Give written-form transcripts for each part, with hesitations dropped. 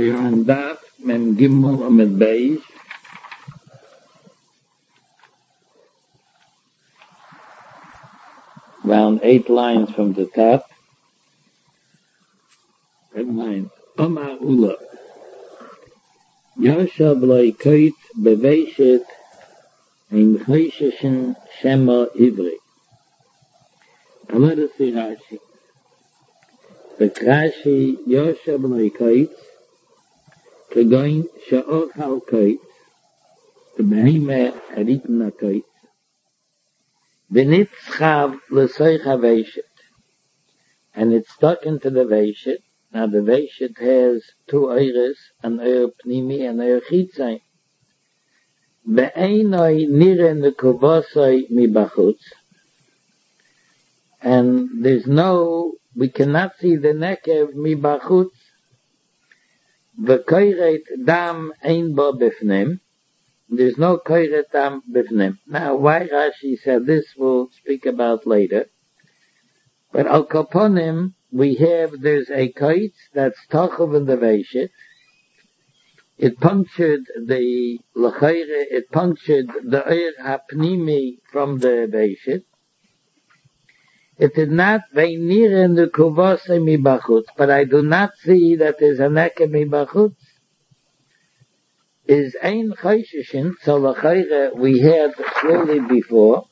Wir haben da mit dem Gimmel und mit Beige. Around 8 lines from the top. 8 lines. Oma Ula. Yosha Bloikait Beveshet in Chayshashin Shema Ivri. And let us see Rashi. The Rashi Yosha Bloikait Kegoin Sha'ochal Kait the Behime Haritna Kait V'nitzchav L'soich HaVeshet, and it's stuck into the Veshet. Now the Veshet has 2 Eires, an Eir Pnimi and Eir Chitzay. Be'einoi nire nekuvosoi mibachutz, and we cannot see the nekev mibachutz. V'koiret dam ein bo bifnim, there's no koiret dam bifnim. Now why Rashi said this we'll speak about later. But al kaponim, there's a kite that's tachov in the Veshet. It punctured the Eir HaPnimi from the Veshet. It did not veinir in the kuvose mibachutz, but I do not see that there's a neke mibachutz. Is ein chayshishin, so l'chayre we had clearly before.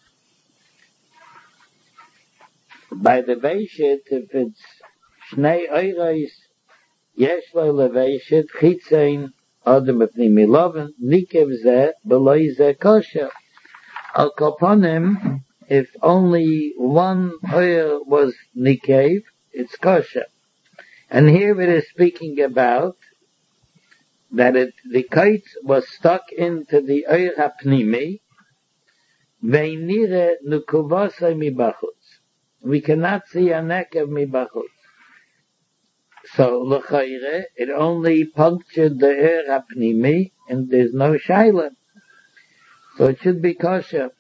By the Veshet, if it's Shnei Eiros, Yesh lo leveshet, Chitzein, Adam Pnimi Loven, Nikev Zeh, Beloi Zeh Kosher. Al Koponim, if only one oil was Nikev, it's Kosher. And here it is speaking about that the kite was stuck into the Eir HaPnimi, Veinire Nukuvosai Mibachutz. We cannot see a nekev mibachutz. So, l'chayre, it only punctured the Eir HaPnimi, and there's no shaila. So it should be kosher.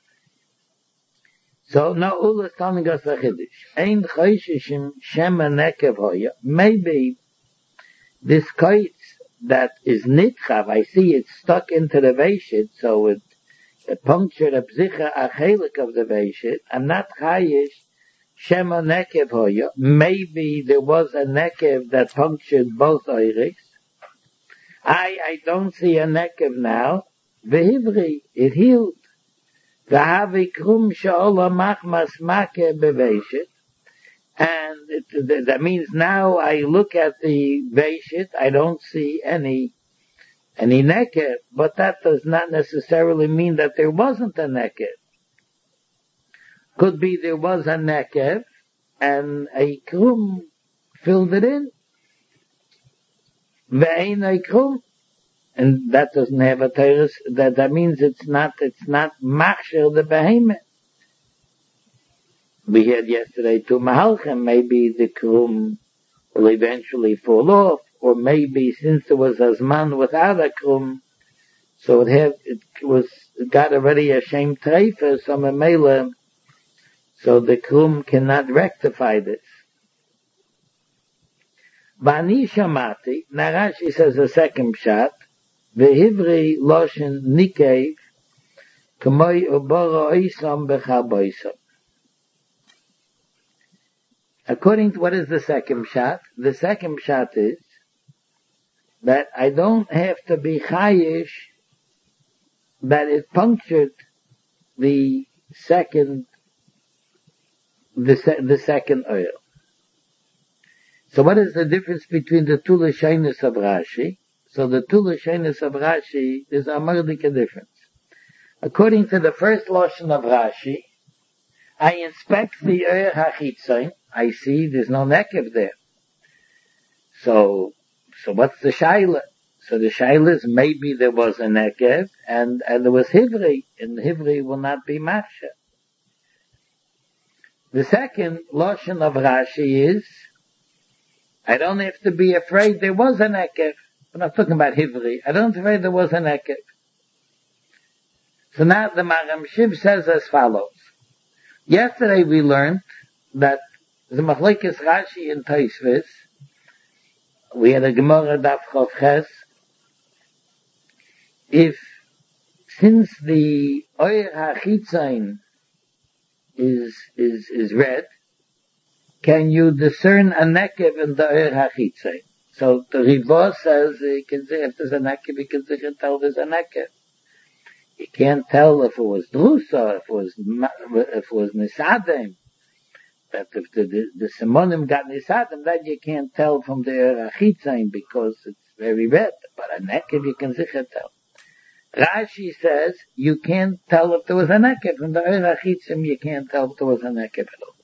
So now Ula is telling us a chiddush. Ein chayshishim shema nekev hoya. Maybe this kite that is nitchav, I see it's stuck into the Veshet, so it punctured a bzicha achelik of the Veshet. I'm not chayish Shema nekev hoya. Maybe there was a nekev that punctured both oiriks. I don't see a nekev now. V'hivri, it healed. V'havi krum she'ola machmas make beveshet. And that means now I look at the veshet, I don't see any nekev. But that does not necessarily mean that there wasn't a nekev. Could be there was a nekev and a krum filled it in. Ve'ein a krum. And that doesn't have a teres. That means it's not machshir the behemoth. We had yesterday 2 mahalchem. Maybe the krum will eventually fall off, or maybe since there was a zman without a krum, so it got already a shem treifer, so memela. So the krum cannot rectify this. Vani shamati, Narashi says a second shot, v'hivri loshen nikev, k'moi uboro oisam b'chaboisam. According to what is the second shot is that I don't have to be chayish that it punctured the second oil. So what is the difference between the 2 lashonos of Rashi? So the 2 lashonos of Rashi is a mardika difference. According to the first lashon of Rashi, I inspect the Eir HaChitzon, I see there's no nekev there. So what's the shaila? So the shaila is maybe there was a nekev and there was hivri, and hivri will not be machshir. The second lashon of Rashi is, I don't have to be afraid there was a nekev. We're not talking about hivri. I don't afraid there was a nekev. So now the Maram Shiv says as follows. Yesterday we learned that the Machlekes Rashi and Tosfos we had a Gemara Daf Chof Ches. Since the Oyer HaChitzain is red, can you discern a nekev in the Oyer HaChitzain? So the Ribah says you can say if there's a nekev, you can tell there's a nekev. You can't tell if it was drusa, if it was nisadem. That if the simonim got nisadem, that you can't tell from the achitzain because it's very red. But a nekev you can sicher tell. Rashi says you can't tell if there was a nekev from the achitzain. You can't tell if there was a nekev at all.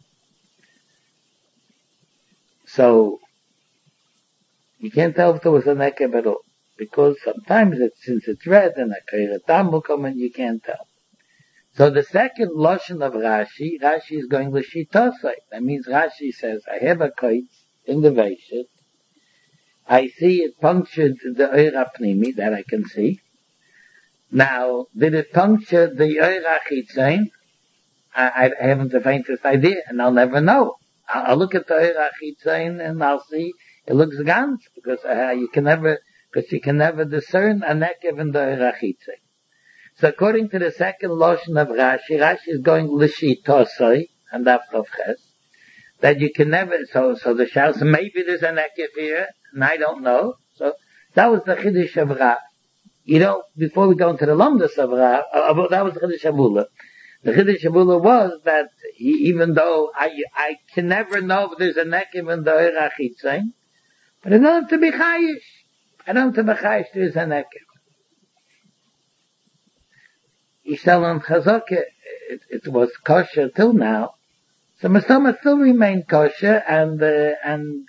So you can't tell if there was a nekev at all. Because sometimes since it's red and a kairat will come and you can't tell. So the second lashon of Rashi is going l'shitosai. That means Rashi says, I have a kite in the Veishit. I see it punctured the Oyer Pnimi that I can see. Now, did it puncture the Oyer Chitzain? I haven't the faintest idea, and I'll never know. I'll look at the Oyer Chitzain and I'll see it looks ganz because you can never discern a nekev in the Rachitze. So according to the second lashon of Rashi is going l'shitosai and Daf Chof Ches, that you can never. So the shouts maybe there's a nekev here, and I don't know. So that was the chiddush of Rav. Before we go into the lumdus of Rav, that was the chiddush of Ula. The chiddush of Ula was that even though I can never know if there's a nekev in the Rachitze, but I don't have to be chayish. I don't have a chayish, there is a nekev. Yishtal Chazaka, it was kosher till now. So Masama still remained kosher, and the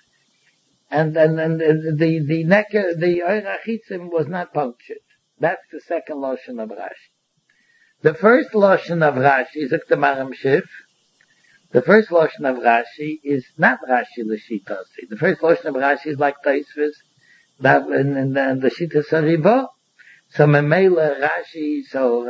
nekev, the Oyer HaChitzim was not punctured. That's the second lashon of Rashi. The first lashon of Rashi is the Maram Shif. The first lashon of Rashi is not Rashi l'shitasi. The first lashon of Rashi is like Taisvis. That in the Shita Sariva, so Memela Rashi, so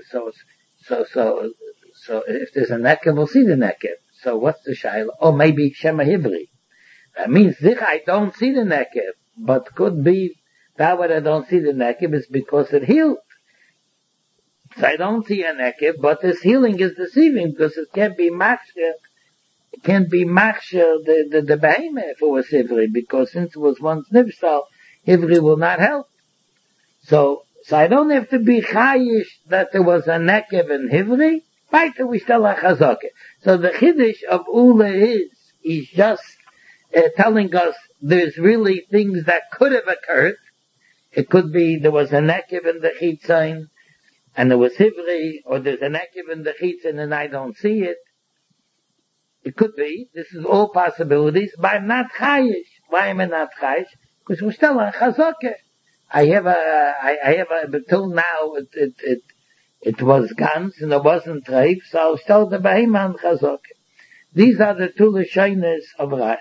if there's a nekev, we'll see the nekev. So what's the shaila? Oh, maybe Shema Hivri. That means I don't see the nekev, but could be that what I don't see the nekev is because it healed. So I don't see a nekev, but this healing is deceiving because it can't be machshir. It can't be machshir the behemoth if it was Hivri, because since it was once nifsal, Hivri will not help. So I don't have to be chayish that there was a nekev in Hivri. Right, we still a chazaka. So the chiddush of Ula is just telling us there's really things that could have occurred. It could be there was a nekev in the chitzain and there was Hivri, or there's a nekev in the chitzain and I don't see it. It could be. This is all possibilities. But I'm not chayish. Why am I not chayish? Because we're still on chazaka. I have but till now it was gans and it wasn't treif, so I'll still the behema on chazaka. These are the two lashonos of Rashi.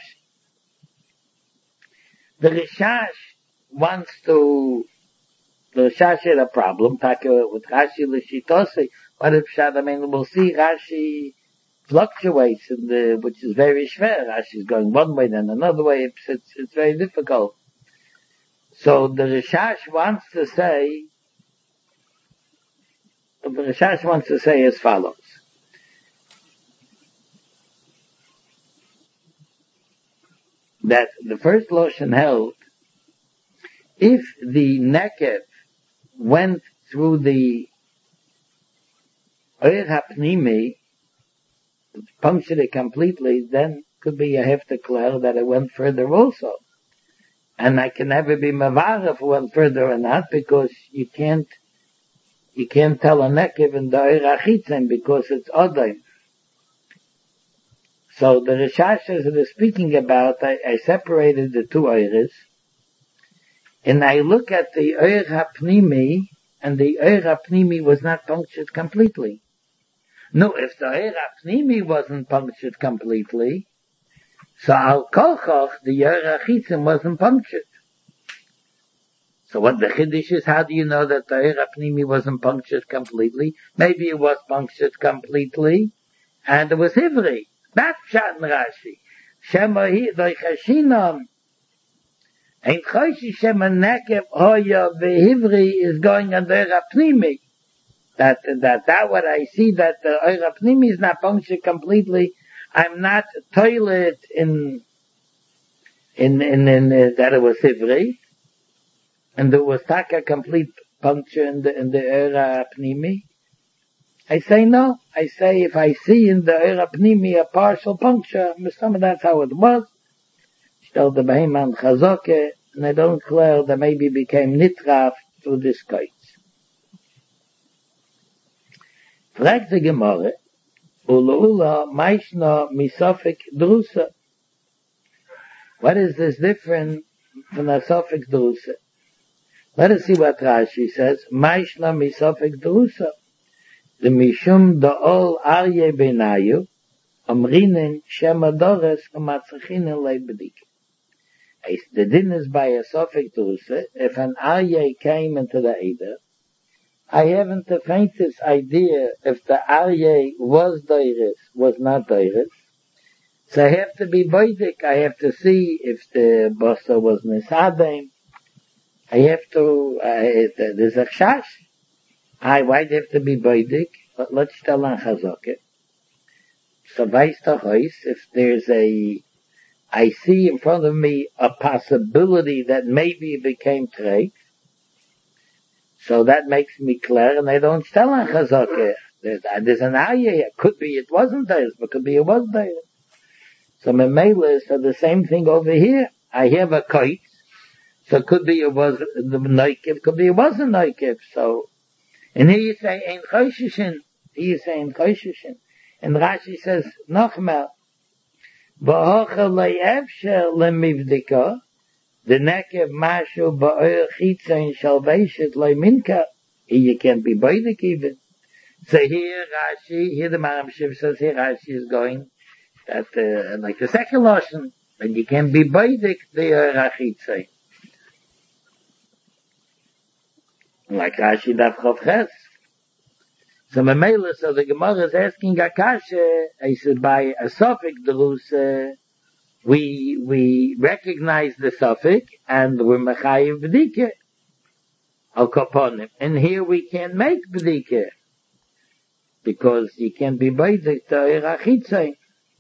The Rishash had a problem, with Rashi l'shitosi. What if we'll see Rashi fluctuates which is very schwer. Rashi is going one way then another way. It's very difficult. So the Rishash wants to say as follows. That the first lashon held, if the nekev went through the Oyer HaPnimi, punctured it completely, then could be you have to declare that it went further also. And I can never be mavar if it went further or not, because you can't tell a nekev in the Oyer HaChitzim because it's odaim. So the Rishashas that are speaking about, I separated the two Oyers, and I look at the Oyer HaPnimi, and the Oyer HaPnimi was not punctured completely. No, if the Oyer HaPnimi wasn't punctured completely, so al kolchoch, the Oyer HaChitzim wasn't punctured. So what the chiddush is, how do you know that the Oyer HaPnimi wasn't punctured completely? Maybe it was punctured completely, and it was Hivri. That's Pshat in Rashi. Shema hi doichashinam. Ein Choshish Nekev Hoya Vehivri is going on the Eira Pnimi. That what I see, that the Eira Pnimi is not punctured completely. I'm not toilet in that it was Hivri, and there was taka complete puncture in the Eira Pnimi. I say no. I say if I see in the Eira Pnimi a partial puncture, that's how it was. Stel the Beheman Chazoke, and I don't declare that maybe became nitraf through this kite. Fragt the Gemara, Ula Maishna Misofik Drusa. What is this different from a Sofik Drusa? Let us see what Rashi says. Maishna Misofik Drusa. The Mishum Da'ol Arye Benayu, Amrinin Shemadores Amatzachinen Leibedik. The din is by a Sofik Drusa. If an Arye came into the Eider, I haven't the faintest idea if the Aryeh was Deiris, was not Deiris. So I have to be Boidik. I have to see if the Bossa was Nisadem. I have to, there's a Chash. Why do I have to be Boidik? Let's tell on Chazoket. So if there's I see in front of me a possibility that maybe it became Treik, so that makes me clear, and I don't tell on Chazakeh. There's an ayah. Could be it wasn't there, but could be it was there. So Memela said the same thing over here. I have a kite, so it could be it was the Neikev, could be it wasn't Neikev. So, and here you say Ein Choshishin. Here you say Ein Choshishin. And Rashi says Nochmel, V'hocha le'efsher lemivdika. The nekev mashu ba'or chitzain shalveshet le'minka. You can't be boidik even. So here Rashi, here the Maram Shiv says here Rashi is going that like the second lashon, and you can't be boidik the chitzain. Like Rashi daf chav ches. So Memela, so the Gemara is asking Akasha. I said by a suffix derus. We recognize the suffix and we're mechayiv b'dike al kaponim. And here we can't make b'dike because you can't be baidik to irachitzain.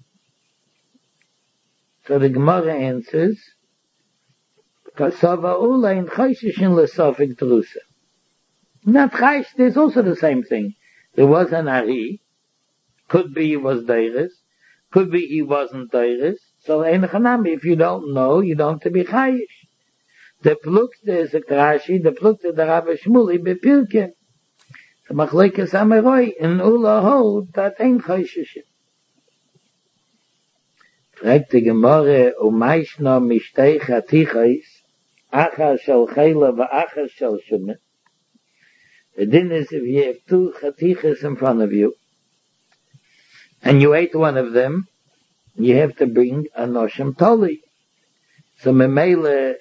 So the Gemara answers, because sava ula in chayshishin l'suffix drusa. Not chaysh, there's also the same thing. There was an ari, could be he was deiris, could be he wasn't deiris. So if you don't know, you don't have to be chayish. The plukte is a Rashi, the plukte the Rabbi Shmuli bepilke. The machlekes ameroi in ula hold that ain't chayishishim. Fragt the Gemara umayshna mishtei chatichais achar shel chayla v'achar shel shumet. The din is if you have two chatichas in front of you and you ate one of them, you have to bring a noshim toli. So memele,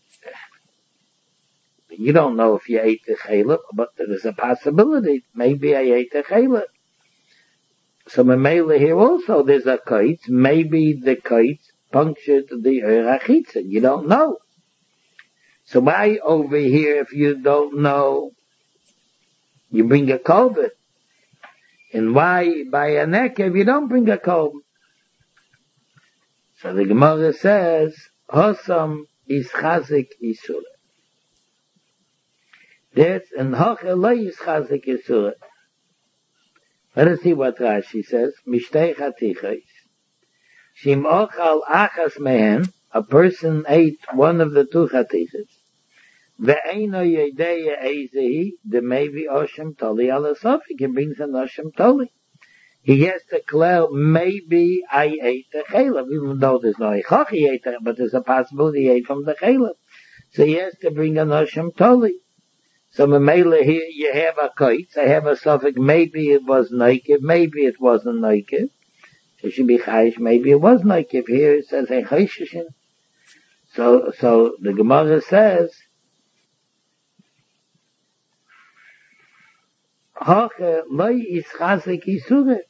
you don't know if you ate the chayla, but there is a possibility. Maybe I ate the chayla. So memele here also there's a kite. Maybe the kite punctured the erachitza. You don't know. So why over here, if you don't know, you bring a kolbet? And why by a nekev you don't bring a kolbet? So the Gemara says, Hosam is chazik isura. That's and hochelay is chazik isura. Let us see what Rashi says. Mishtei chatichais. Shim ochal achas mehen, a person ate one of the two chatichas. Ve'eino yedeya eizehi, the maybe oshem toli ala sofik. He brings an oshem toli. He has to declare, maybe I ate the chaylev, even though there's no ichach he ate it, but there's a possibility he ate from the chaylev. So he has to bring a noshim toli. So Memela here you have a kite, I have a suffix, maybe it was naikev, maybe it wasn't naikev. So it should be chayish, maybe it was naikev. Here it says a chayshishin. So the Gemara says, Hache loy is chazik isure.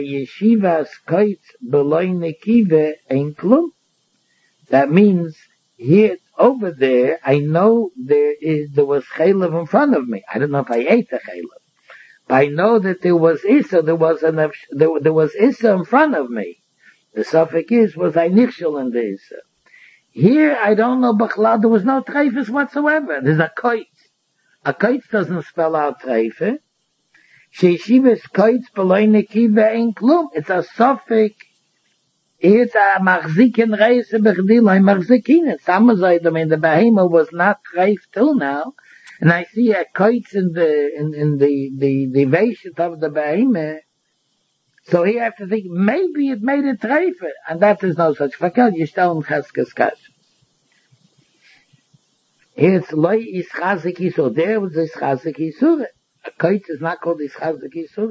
Sheyeshivas kaitz beloy nekive ein klum. That means Here, over there, I know there was chaylev in front of me. I don't know if I ate the chaylev. But I know that there was Issa, there was Issa in front of me. The suffix is, was I nichshel in the Issa. Here, I don't know, Bachlad, there was no treifes whatsoever. There's a koitz. A koitz doesn't spell out treife. Sheishivis koitz beloine kiva ein klum. It's a suffix. It's a machzikin reise bechdilai machzikin. Some say them in the behemoth was not treif till now. And I see a koitz in the veshit of the behemoth. So here I have to think, maybe it made a treife. And that is no such fakir. You stell cheskes kash. It's loy ischazik isur. There was ischazik isur. A koitz is not called ischazik isur.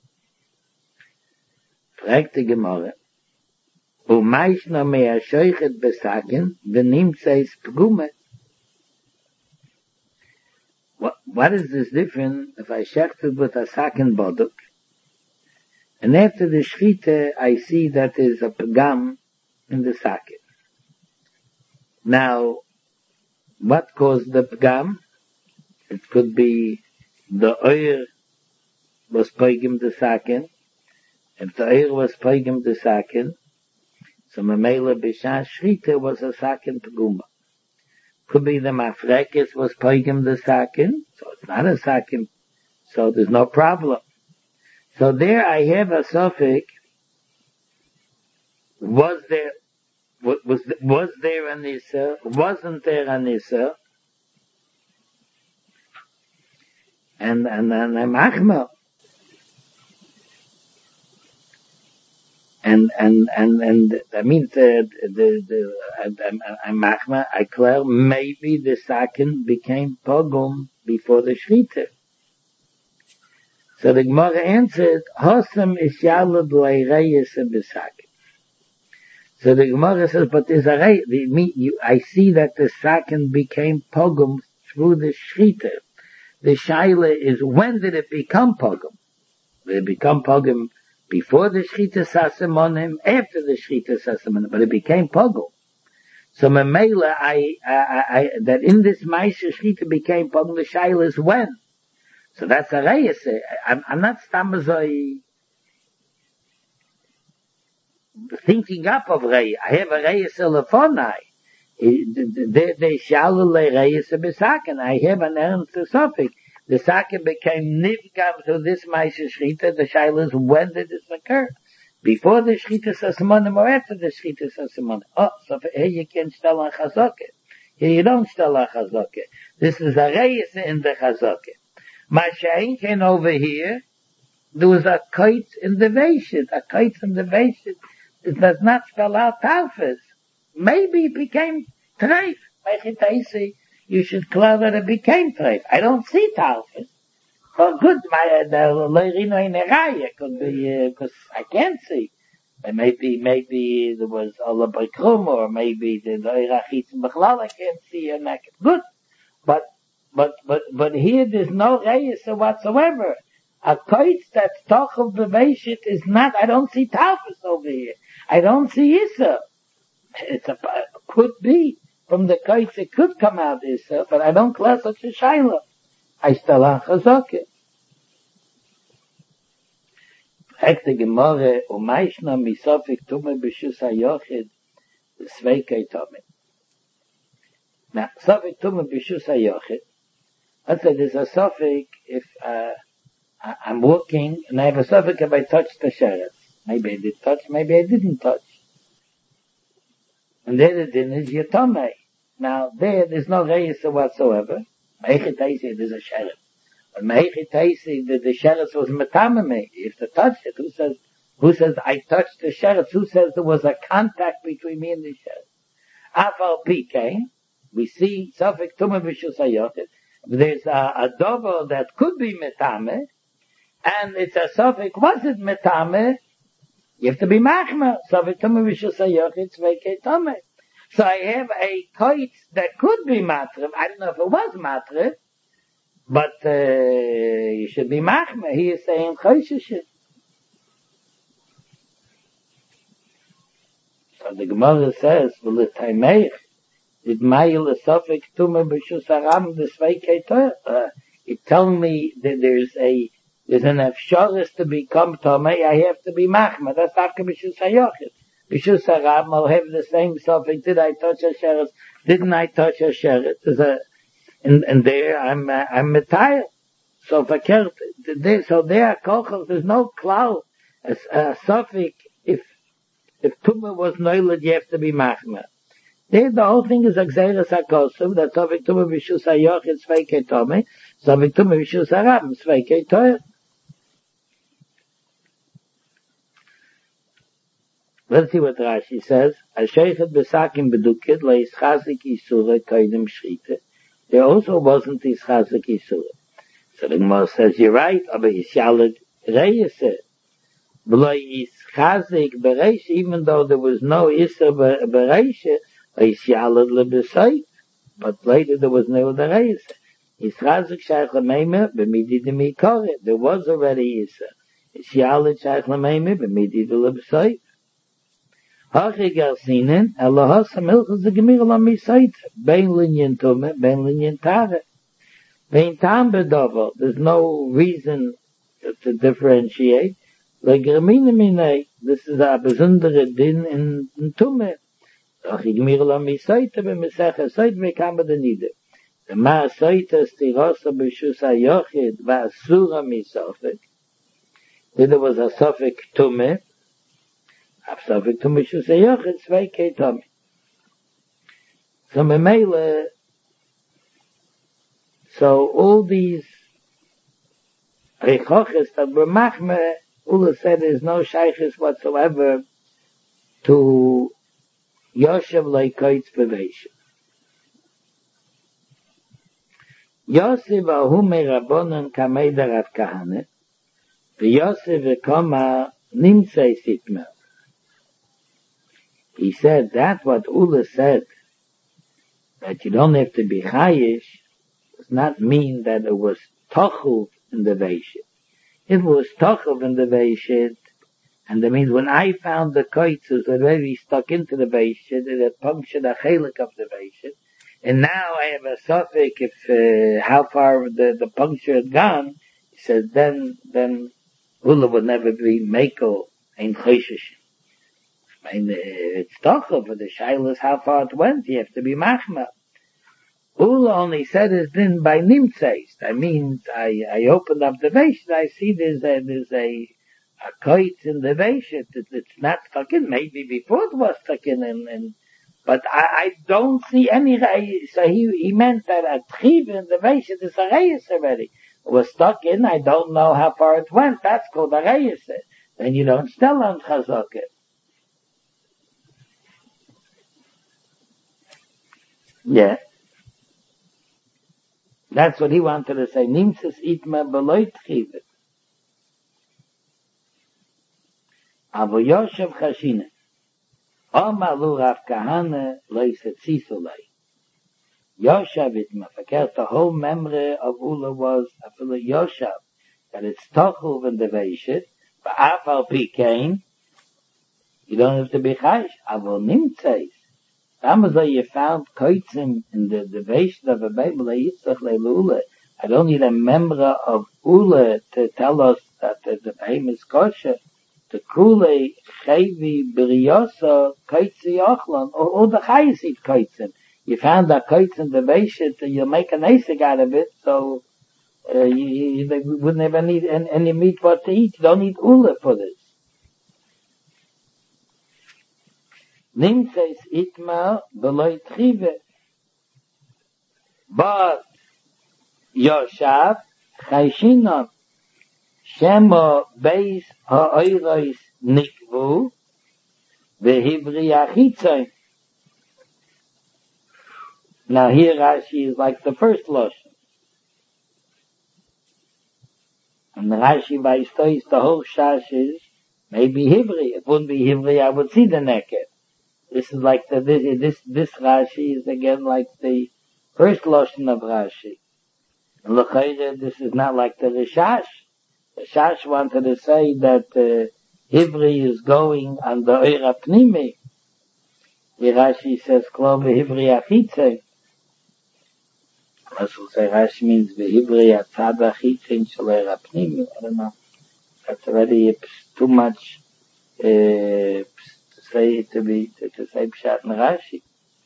Fragt die Gemara. Umaish no mea shoichet besaken, v'nim seis pgume. What is this different if I shechted with a saken boduk? And after the shchita, I see that there's a pagam in the saken. Now, what caused the pagam? It could be the oir was pagim the saken. If the oir was pagim the saken, so Mamela Bishah Shrita was a saken paguma. Could be the Mafrekis was pagim the saken, so it's not a saken, so there's no problem. So there I have a suffix. Was there an Issa? Wasn't there an Issa? And I'm Achmel. And that means I'm Achmel. I declare maybe the saken became pogum before the shrita. So the Gemara answered, Hosam is yalad leireyes besaken. So the Gemara says, but there's a rey. I see that the saken became pogum through the shrita. The shaila is, when did it become pogum? Did it become pogum before the shrita sasimonim, after the shrita sasimonim? But it became pogum. So Mamela, that in this Maisha shrita became pogum, the shaila is when? So that's a reyes. I'm not stamazoi thinking up of reyes. I have a reyes elefonai. They shall le reyes besaken. I have an ernst suffix. The saken became nivgam to this Maisha Shrita. The shaila is, when did this occur? Before the Shrita Sasimonim or after the Shrita Sasimonim? Oh, so here you can stell on Chazoke. Here you don't stell on Chazoke. This is a reyes in the Chazoke. Mashain came over here, there was a kite in the Veshit. A kite in the Veshit, it does not spell out Talfus. Maybe it became Treif. You should clear that it became Treif. I don't see Talfus. Well, good, the Leirino in Eraya could be, because I can't see. Maybe there was Allah Bakrum, or maybe the Leirachitz Bechlal, I can't see your neck. Good. But here there's no reyes whatsoever. A koitz that's toch of the Veshit is not, I don't see Talfus over here. I don't see Issa. Could be. From the koitz it could come out Issa, but I don't class such a shaila. I still on Chazoke. Ekte Gemore, Umayshna misofik tume b'shus hayochid, sveikai tome. Now, sofik tume b'shus hayochid, I said there's a suffix if I'm walking and I have a suffix if I touch the sheretz. Maybe I did touch, maybe I didn't touch. And there the din is yatome. Now there's no reyes whatsoever. Me'echitaisi, there's a sheretz. But me'echitaisi, the sheretz was metamame. If to touch it, who says I touched the sheretz? Who says there was a contact between me and the sheretz? Afal pike, we see suffix tume b'shus hayochid. There's a dover that could be metame, and it's a suffix, was it metame? You have to be machma. Suffix tume b'shus hayochid tzveikei tome. So I have a koitz that could be matre. I don't know if it was matre, but you should be machma. He is saying chosheshet. So the Gemara says, "V'letaymeich It Mayel Sofik Tume B'Shus Haram the Sveikei Torah. It telling me that there's an efshoris to become Tomei, I have to be Machma. That's after B'Shus HaYochid. B'Shus Haram, I'll have the same Sofik. Did I touch a Sheretz? Didn't I touch a Sheretz? And there I'm Metayel. So verkehrt, so there, Kochel, there's no cloud. A Sofik, if Tumah was Neulad, you have to be Machma. There, the whole thing is Xeris HaKosov, that Sofik Tumah B'Shus HaYochid Sveikei Tomei, Sofik Tumah B'Shus Haram Sveikei Torah. Let's see what Rashi says. Asheichet Besakim Bedukid, Leischazik Isura Koidim Shrita. There also wasn't Ischazik Isura. So the Gemara says, you're right, aber Yishalad Reyese. B'loi Ischazik Bereishe, even though there was no Isra Bereishe, Yishalad Lebesayt. But later there was no Reyese. Ischazik Shaykh Lameime, B'midi Demikore. There was already Isra. Yishalad Shaykh Lameime, B'midi Lebesayt. Hachi Garsinen, Allahas HaMilchus Gemir Lamisayt. Bein Linyan Tume, Bein Linyan Tare. There's no reason to differentiate. Like Raminamine, this is a besondere din in Tume. Ach ich mir la mi seite be mesache seit me kam de nide. Der ma seite stirosa beshus ayochid va asura mi sofek. There was a sofek Tume. A sofek Tume shus ayochid sveikei Tume. So memele. So all these rechoches that were machme, Ula said there's no shaykhis whatsoever to Yoshev Leikoitz Beveshe. Yosef ahume Rabbonon kamei Rav Kahane, v'Yosef v'koma nimtzei sitmer. He said that's what Ula said, that you don't have to be chayish, does not mean that it was tochuv in the Veishit. It was tochuv in the Veishit, and that means when I found the koitz was already stuck into the Veishit, it had punctured a chelik of the Veishit, and now I have a suffix if how far the puncture had gone. He says then Ula would never be meko ein choshesh. I mean, it's tochuv, but the shaila is how far it went. You have to be machma. Ula only said it's been by nimtzeis. That means I opened up the Veishit, I see there's a koitz in the Veishit. It's not stuck in. Maybe before it was stuck in, but I don't see any. So he meant that a tchiv in the Veishit is a reyes already. It was stuck in. I don't know how far it went. That's called a reyes. Then you don't sell on chazakah. Yeah. That's what he wanted to say. Nimtzes itma beloit chivet. Avo Yoshev chashine. Omalu Rav Kahane loiset sisulei. Yoshev itma. Verkehrt the whole memory of Ula was after Yoshev. That it's tochuv in the Veishit. But afal pikein. You don't have to be chayish. Avo nimtzes. Amazon, you found koitzim in the Veishit of a Bible, I don't need a member of Ula to tell us that the famous kosher, the Kule, Chevi, Biriosa, Koitzi Ochlon, or the Chayisit koitzim. You found that koitz in the Veishit, you make an asig out of it, so you would never need any meat what to eat. You don't need Ula for this. Nimtzes itma beloy tchive. But Yoshav chayshinon shemo beis ha'oiros nikvu v'hivri achitzoin. Now here Rashi is like the first Lashon. And Rashi by stories the whole shash is maybe Hivri. It wouldn't be Hivri, I would see the naked. This is like this Rashi is again like the first Lashon of Rashi. And L'chayre, this is not like the Rishash. The Rishash wanted to say that Hivri is going on the Eira Pnimi. Rashi says, Klo v'hivri achitze. Also say Rashi means v'hivri atzad achitze in shalei rapnim. I don't know. That's already too much to say pshat in Rashi.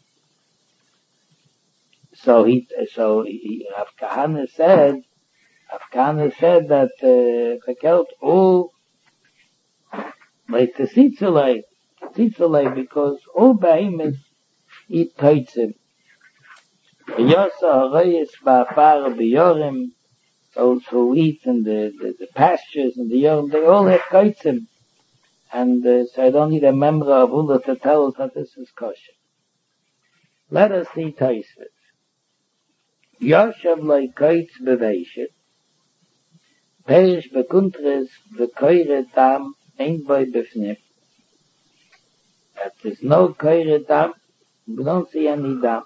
So Rav Kahana said that verkehrt all like the Tzitzulei, because all behemoths eat toitzim. Yosa harayis ba'afar b'yorim, those who eat in the pastures and the yorim, they all have toitzim. And so I don't need a member of Ula to tell us that this is kosher. Let us see Tosfos. Yoshev loy koitz beveishet, perish bekuntres v'koire tam ein boy befnim. That there's no koire tam, we don't see any dam.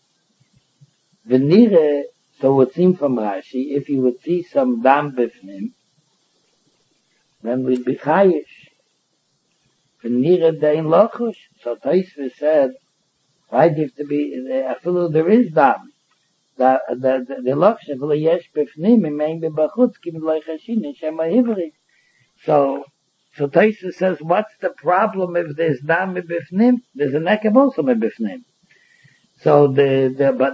V'nire, so it would seem from Rashi, if you would see some dam befnim, then we'd be chayish. V'nire dein lochush. So Tosfos said, why do you have to be, I feel there is dam. The lochush, v'lo yesh befnim, imein b'bachutz, kim lo ychashin, shem ha'ivri. So Tosfos says, what's the problem if there's dam b'fnim? There's a nekev also b'fnim. So the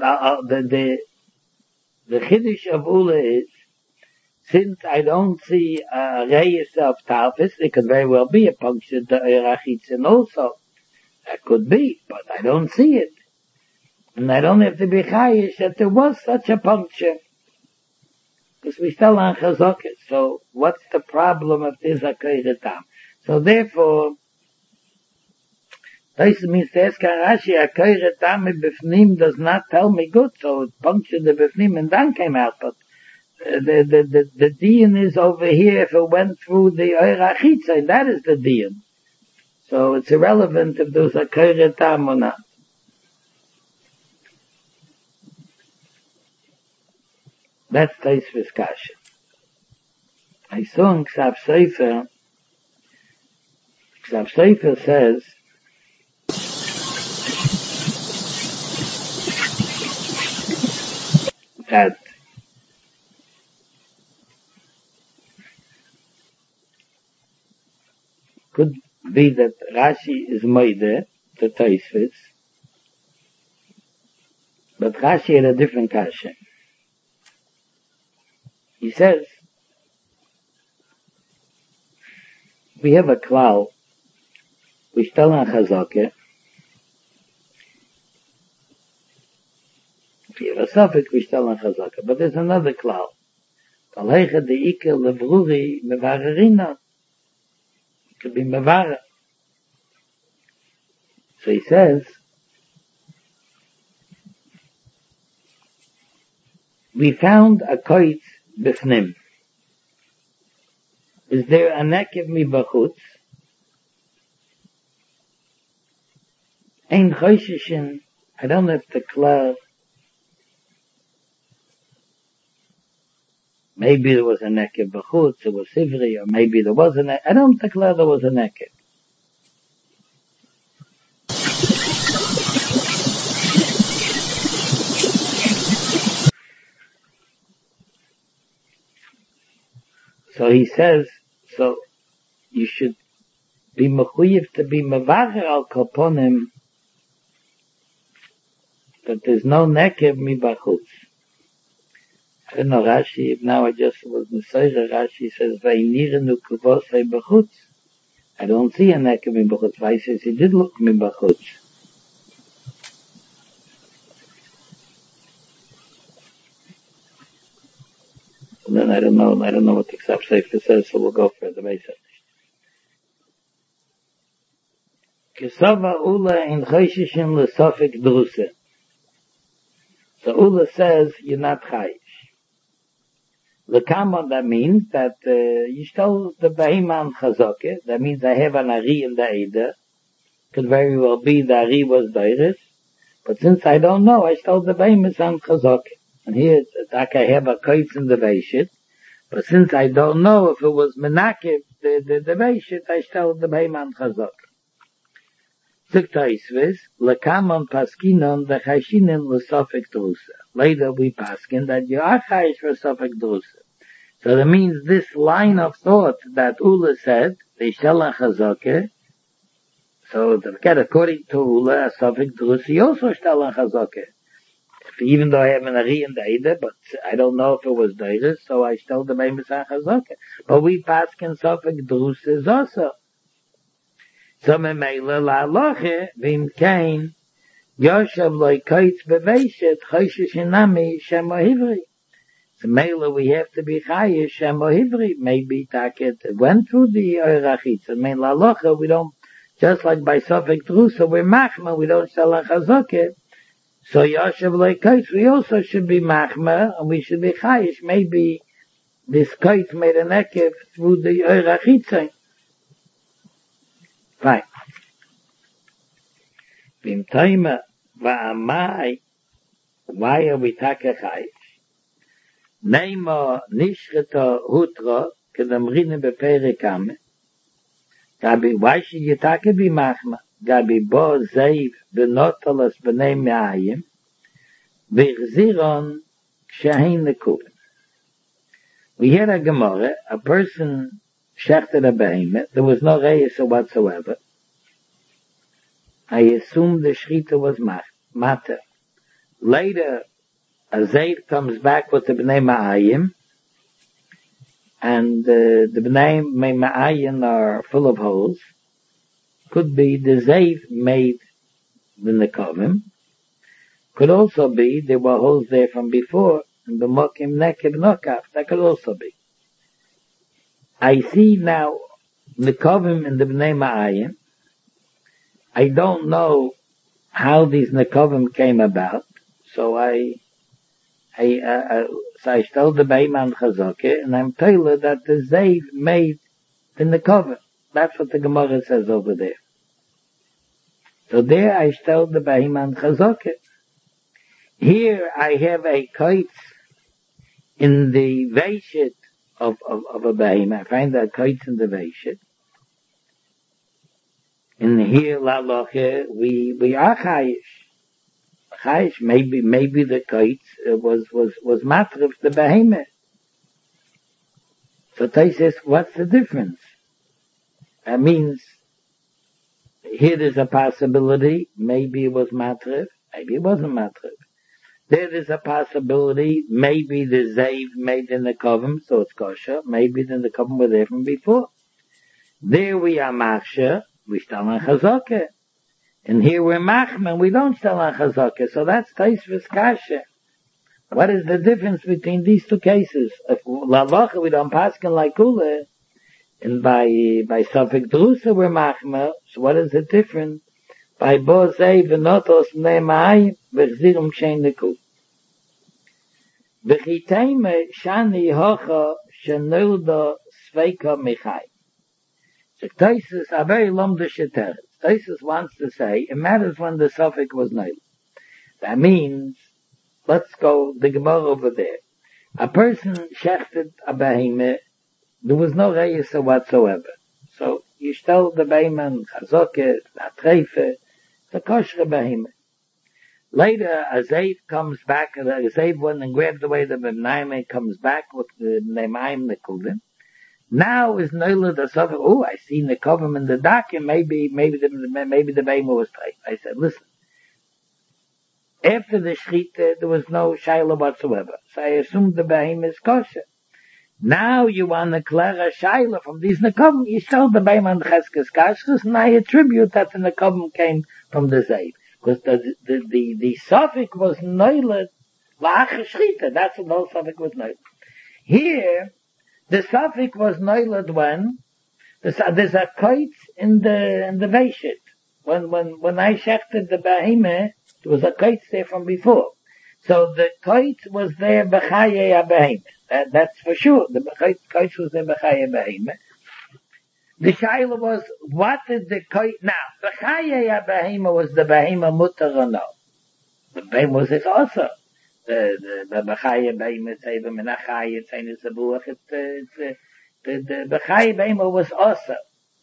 chiddush of Ula is, since I don't see a reyes of Talfis, it could very well be a puncture to Rachitzin also. That could be, but I don't see it. And I don't have to be chayish that there was such a puncture. Because we still on Chazokit. So what's the problem if there's a koire tam? So therefore, this means to ask Rashi, a koire tam b'fnim does not tell me good. So it punctured the b'fnim and then came out. But the diyan is over here if it went through the oira chitza, that is the diyan. So it's irrelevant if there's a koire tam or not. That's Tosfos kasha. I saw in Ksav Sefer says that could be that Rashi is moide to Tosfos, but Rashi had a different kasha. He says, we have a klal, we stell on Chazakah, if you have a suffix, we stell on Chazakah, but there's another klal. Aleicha de ikel levruri mevarerina. It could be mevara. So he says, we found a koitz b'fnim. Is there a nekev mi bachutz? Ein chosheshin, I don't have to declare. Maybe there was a nekev bachutz, it was sivri, or maybe there was a nekev. I don't declare there was a nekev. So he says, so you should be mechuyev to be mevacher al koponim that there's no nekev mi bachutz. I don't know Rashi, now I just was Nesayra, Rashi says, Vaynirenu kuvosei bachutz. I don't see a nekev mi bachutz. Why he says he did look mi bachutz. And then I don't know what the Ksav Sefer says, so we'll go further. Kesava Ula in Choshishin l'sofik drusa. So Ula says, you're not chayish. L'kama, that means that you stole the Behiman Chazokah, that means I have an Ari in the Eidah. Could very well be the Ari was Deiris, but since I don't know, I stole the Behiman Chazokah. And here it's like I have a koitz in the Veishit, but since I don't know if it was Menakiv, the Veishit, I stole the Behiman Chazokah. Tiktaisvis, lekamon paskinon the chayshinin l'sofik drusa. Later we paskin that you are chayish for sofik drusa. So that means this line of thought that Ula said, they shall chazoke. So to get according to Ula, a sofik drusa, he also shall chazoke. Even though I have an ari in Daida, but I don't know if it was Daida, so I still the Bemis chazoke. But we paskin sofik drusa also. So memela la loche vim kain yoshav loy kaitz beveshet chayshish inami shemo hivri. So mela we have to be chayish shemo hivri. Maybe taket went through the oirachitz. I mean la loche we don't, just like by Sofik Drusa we're machma, we don't sell a chazoke. So yoshav loy kaitz we also should be machma and we should be chayish. Maybe this kaitz made an ekev through the oirachitz. Fine. Vim taima va'amai, why are we taka chayish? Neima nishrita hutra, kedam rine bepere kame. Gabi, why should you taka be machma? Gabi bo zeiv benotalas b'nei me'ayim, v'chziron kshahin nekuvim. We hear a Gemara, a person shechted a behemoth, there was no reyes whatsoever. I assume the Shrita was matter. Later, a Zayd comes back with the Bnei Ma'ayim, and the Bnei Ma'ayim are full of holes. Could be the Zayd made the Nekovim. Could also be there were holes there from before, and the Mokim Nekib Nokaf. That could also be. I see now Nekovim in the Bnei Ma'ayim. I don't know how these Nekovim came about, so I stole the Beiman Chazoke, and I'm told that the Zayd made the Nekovim. That's what the Gemara says over there. So there I stole the Beiman Chazoke. Here I have a kaitz in the Veishit of a Behemoth. I find that kaitz in the Veishit. In here, la loche, we are chayish. Chayish, maybe the kaitz was matrif the behemoth. So Tay says, what's the difference? That means, here there's a possibility, maybe it was matrif, maybe it wasn't matrif. There is a possibility, maybe the Zayd made in the Nekovim, so it's kosher, maybe the Nekovim were there from before. There we are machsher, we stell on chazoke. And here we're machman, we don't stell on chazoke. So that's Taisvis Kasha. What is the difference between these two cases? If lavacha we don't paskin like Ula, and by Sofik Drusa we're machma, so what is the difference? By Bozei v'notos ne'mai v'chzirum shein neku. V'chiteime shani hocha shenilda sveika michai. So Taisus are very lomdische teretz. Taisus wants to say, it matters when the suffix was nailed. That means, let's go the Gemara over there. A person shechted a behemoth, there was no reyes whatsoever. So you stole the behemoth, chazoket, atreife, the kosher behemoth. Later, a Zayd comes back, a Zayd went and grabbed away the behemoth, comes back with the nemaim nekuvim. Now is Noila the Suffolk, oh, I see Nekovim in the dock, and maybe the behemoth was tight. I said, listen, after the Shrita, there was no Shaila whatsoever. So I assumed the behemoth is kosher. Now you want to declare a Shaila from these Nekovim, you stole the behemoth and Cheskes Kashrus, and I attribute that the Nekovim came from the Zayd. Because the Suffolk was Noila, La'ach Shrita, that's what the whole Suffolk was Noila. Here, the suffix was noiled when there's a kaitz in the Veishit. When I shechted the behemoth, there was a kaitz there from before. So the kaitz was there b'chaye behemoth. That's for sure. The kaitz was there b'chaye behemoth. The shaila was, what is the kaitz now? B'chaye behemoth was the behemoth mutar or no? The behemoth is also. The Bechaya Behemoth say the Menachaya say the Zabuach. The Bechaya Behemoth was also.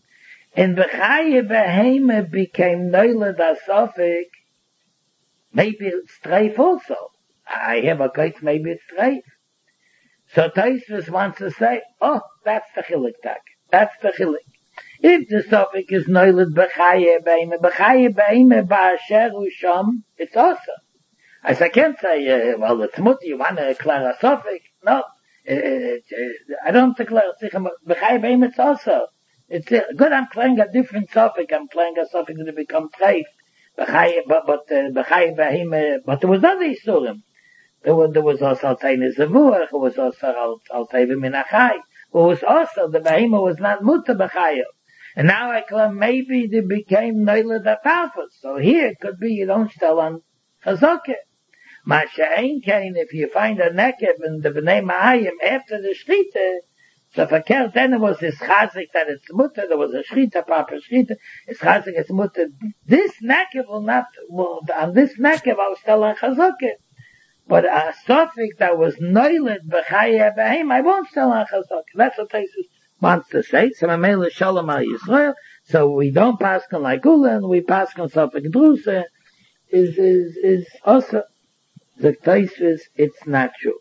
And Bechaye Behema became Neuled Asofik. Maybe it's treif also. I have a kite, maybe it's treif. So Taisvis wants to say, oh, that's the chilik tak. That's the chilik. If the suffix is Neuled Bechaye Behema Ba'asher Usham, it's also. As I can't say, well, it's mutter, you want to declare a suffix. No. I don't declare Bechaye Behema, it's also. It's good, I'm playing a different suffix. I'm playing a suffix that become treif. But Bechaye Behema, but there was other Isurim. There was also Altayne Zavuach, there was also Altayne Minachai, there was also, the Behema was not Mutter Bechaye. And now I claim maybe they became Neuled Atafas. So here it could be you don't tell on Chazakeh. Masha Ein Kain, if you find a Nekev in the Bnei Ma'ayim after the Shrita, so verkehrt, then it was this Chazik that it's Mutter, there was a Shrita, Papa Shrita, it's Chazik, it's Mutter. This Nekev on this Nekev I was telling Chazakeh. But a suffix that was Neuled Bechaye Behema, I won't tell on Chazakeh. That's what Taisus wants to say. So Mamela Shalom Al Yisrael. So we don't pass on like Ulan, we pass on suffix Drusa, is also the Taisus, it's not true.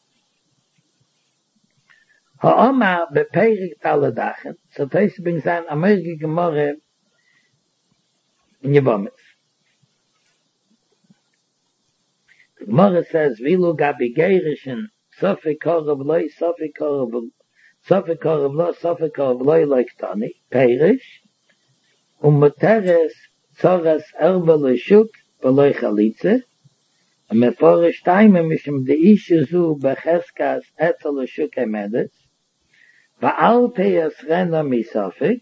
Ha'oma beperik taladachen. So Taisus brings an Amerike Gemorre in Yevamot. The Gemara says, Vilu gabi geirishin, Sofik Korav Loi, Sofik Korav Lo, Sofik Korav Loi like Tani, Perish, Muteres, Tzoras Erba L'Shuk, B'loi Chalitze, and Meforish Taimim Mishim De'ishu Zu Becheskas Etzel L'Shuk Emedes, Va'al Peyas Rena Misofik,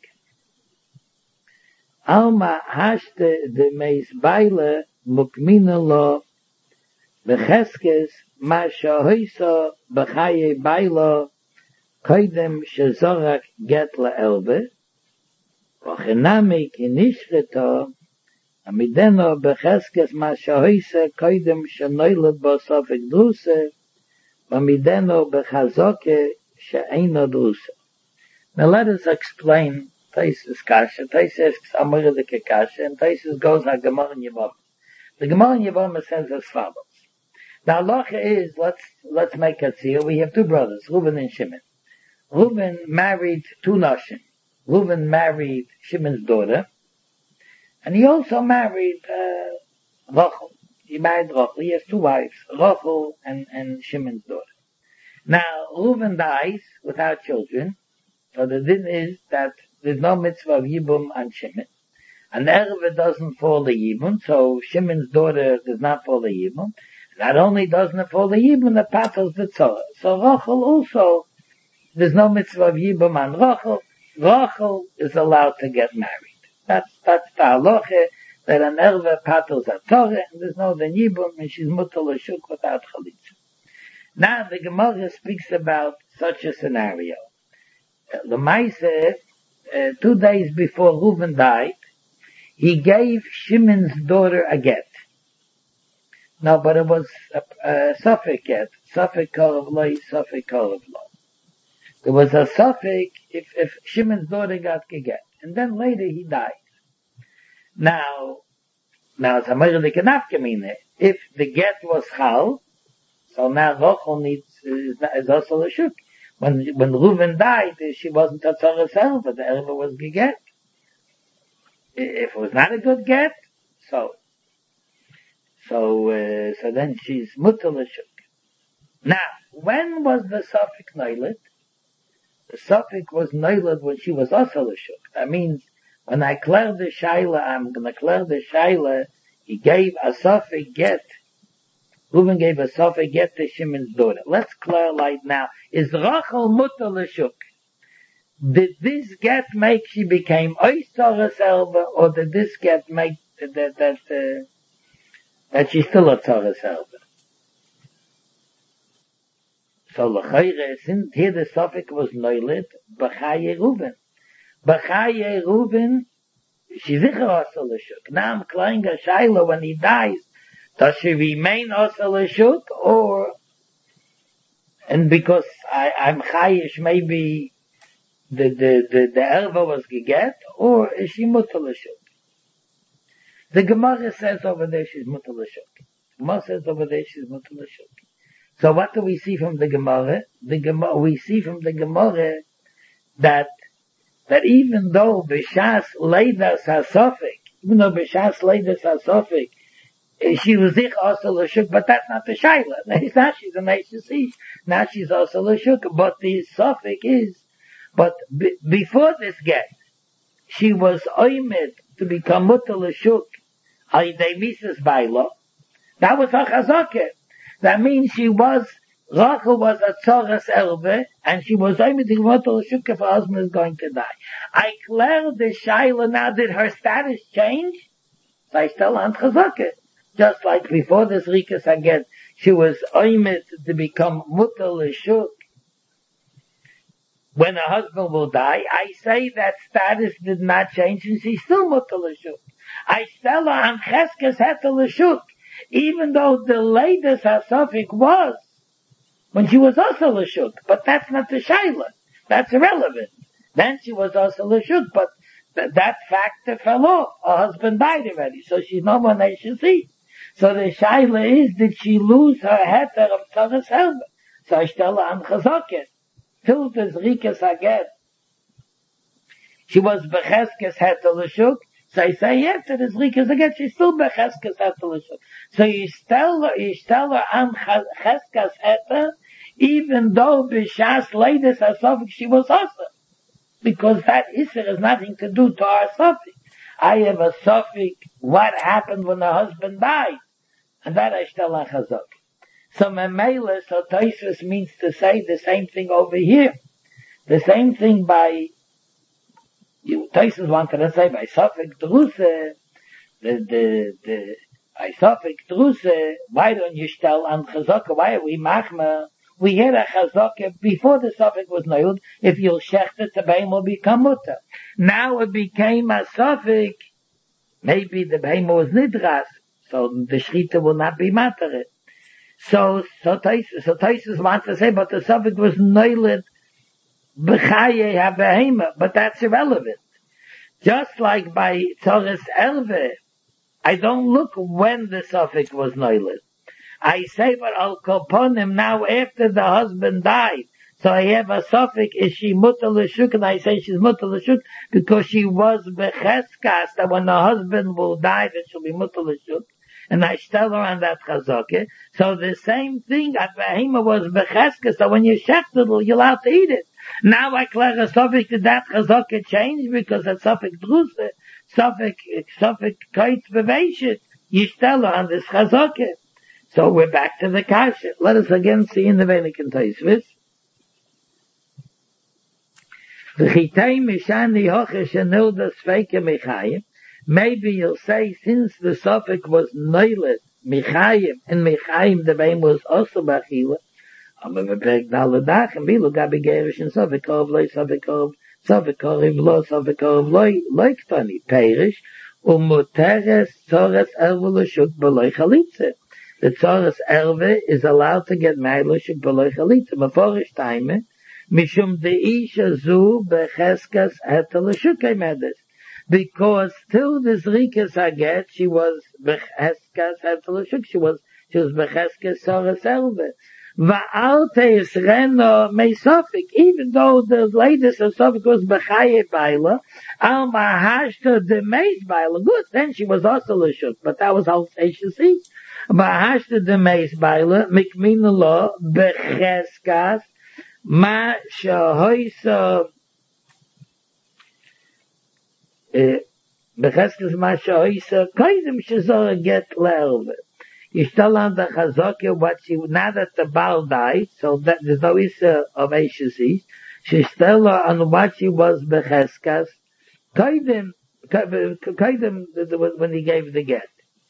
Alma Hashte De Meis Baile Mukmina Lo, Becheskes ma shahoisa bechaye bailo koidem shezorak get laelbe v'chenami kinishreto amideno becheskes ma shahoisa koidem shenoiled b'sofik druse v'amideno bechazoke she'eino druse. Now let us explain Taisus Kasha. Taisus Amar the Kasha, and Taisus goes like Gemara in Yevamot. The Gemara in Yevamot says as follows. The halacha is, let's make a tzir. We have two brothers, Reuven and Shimon. Reuven married two nashim. Reuven married Shimon's daughter, and he also married Rachel. He married Rachel. He has two wives, Rachel and Shimon's daughter. Now, Reuven dies without children, so the din is that there's no mitzvah of Yibum on Shimon. And Erevah doesn't fall the Yibum, so Shimon's daughter does not fall the Yibum. Not only doesn't it fall the Yibum, the patels the Tzorah. So Rachel also, there's no mitzvah of Yibum on Rachel. Rachel is allowed to get married. That's the halacha, that an Erevah patels a Tzorah, and there's no the Yibum, and she's mutter l'shuk without chalitza. Now the Gemara speaks about such a scenario. The Maaseh, 2 days before Reuven died, he gave Shimon's daughter a get. No, but it was a suffix get. Suffix Korav Lo, Suffix Korav Lo. There was a suffix if Shimon's daughter got a get. And then later he died. Now it's a Merlik Nafkamine. If the get was Chal, so now Rachel is also a shuk. When Reuven died, she wasn't a tzara herself, but the Erevah was geget. If it was not a good get, so then she's mutter l'shuk. Now, when was the suffix neiled? The suffix was neiled when she was also l'shuk. That means, when I clear the shaila, I'm gonna clear the shaila, he gave a suffix get. Reuven gave a suffix get to Shimon's daughter. Let's clear right now. Is Rachel mutter l'shuk? Did this get make she became oisar selber, or did this get make that she's still a tzara selber? So l'chayre, since here the suffix was neulet, b'chaye Reuven. B'chaye Reuven, she's sicher also l'shuk. Now I'm clearing a shaila when he dies. Does she remain also l'shuk, or, and because I'm chayish, maybe the erva was geget, or is she mutter l'shuk? The Gemara says over there she's mutter l'shuk. Gemara says over there she's mutter l'shuk. So what do we see from the Gemara? We see from the Gemara that even though B'shas Leidas HaSofik, even though B'shas Leidas HaSofik, she was ich also l'shuk, but that's not the shaila. Now she's an Eishes, now she's also l'shuk, but the Sofik is, but before this get, she was oimed to become mutter l'shuk, Aydei Mises Bailo. That was her chazakah. That means Rachel was a tzoras elve, and she was oimed to become mutter l'shuk if her husband is going to die. I clear the shaila now, did her status change? So I still on chazakah. Just like before this Rikas Haget, she was oimed to become mutter l'shuk. When her husband will die, I say that status did not change and she's still mutter l'shuk. I tell her on cheskes heter l'shuk, even though the latest hasofik was when she was also l'shuk, but that's not the shaila. That's irrelevant. Then she was also l'shuk, but that factor fell off. Her husband died already, so she's no more Neishasi. So the shaila is, did she lose her heter of tzoras helmet? So I tell her on chazoket. Till this Rikas Haget, she was becheskes heter l'shuk. So I say after this Rikas Haget, she's still becheskes heter l'shuk. So you tell her on cheskes heter, even though b'shas leides hasofik she was also, because that iser has nothing to do to our sofik. I have a sofik, what happened when her husband died, and that I tell on chazak. So Memele, so Tosfos means to say the same thing over here. The same thing by, Tosfos wanted to say by Sofik Druse, by Sofik Druse, why don't you tell on Chazaka, why are we machma? We had a Chazaka before the Sofik was nailed, if you'll shecht it, the behem will become mutter. Now it became a Sofik, maybe the behem was nidras, so the Shrita will not be matter. So Tosfos wants to say, but the suffix was noiled b'chaye ha-behema, but that's irrelevant. Just like by Tzoras Elve, I don't look when the suffix was noiled. I say, but I'll koponim now after the husband died. So I have a suffix, is she mutter l'shuk, and I say she's mutter l'shuk because she was becheskas, that when the husband will die, that she'll be mutter l'shuk. And I tell her on that chazakah. So the same thing at Behema was becheska. So when you shecht it, you're allowed to eat it. Now I clear a suffix did that chazakah change because that suffix druse, suffix kaitz beveshit. You tell her on this chazakah. So we're back to the kasha. Let us again see in the Velikan Tosfos. The chitay mishani hoche shenilda sveike mechayim. Maybe you'll say, since the suffix was noilet, Michayim, and Michayim, the name was also Bachila, I'm a beg Daladach, and Bilu Gabi Gerish, and Suffikov, Loi Suffikov, Suffikov, Lo Suffikov, Loi Ktani, Perish, Muteres, Tzoras Elve, L'Shuk, B'Loi Chalitze. The Tzoras Elve is allowed to get married, L'Shuk, B'Loi Chalitze, Meforish Taime, Mishum Deisha Zu, Becheskas, Heter, L'Shuk, Medes. Because till this Rikas Haget, she was becheskas hetelashuk, she was becheskas soras elve. Va'alte Yisreno meisofik, even though the latest of Sofik was bechaye baila, al mahashta de meis baila, good, then she was also lashuk, but that was al seishasi. Mahashta de meis baila, mikmina lo, becheskas, ma shahoisa, Becheskes Masha Kaidim Shazora get Le'elve. You tell on the Chazakah what she, now that the Baal died, so that there's no issue of Eishasi, she tell her on what she was Becheskas, Kaidim, when he gave the get.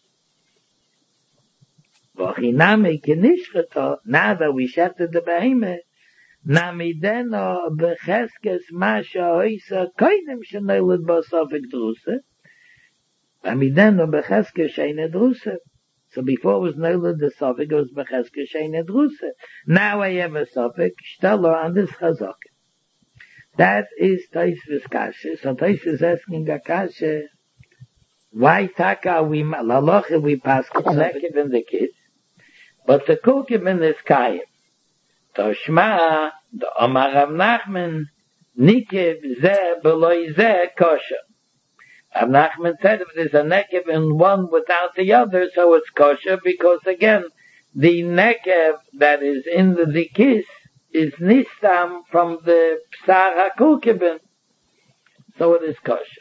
V'chiname kinishchata, now that we shefted the Behemoth, Namideno becheskes masha oisa koidem shenoiled bo sofik druse. Namideno becheskes sheine druse. So before it was noiled the sofik, it was becheskes sheine druse. Now I have a sofik, shteller on this chazakah. That is Taisvis Kasha. So Taisvis is asking a Kasha, why taka we, laloche we pass nekev in the kids, but the kukibin is kayim. Toshma, the Omar Rav Nachman, nikev zeh beloy zeh kosher. Rav Nachman said if there's a nekev in one without the other, so it's kosher, because again, the nekev that is in the kiss is nistam from the psar hakukibin, so it is kosher.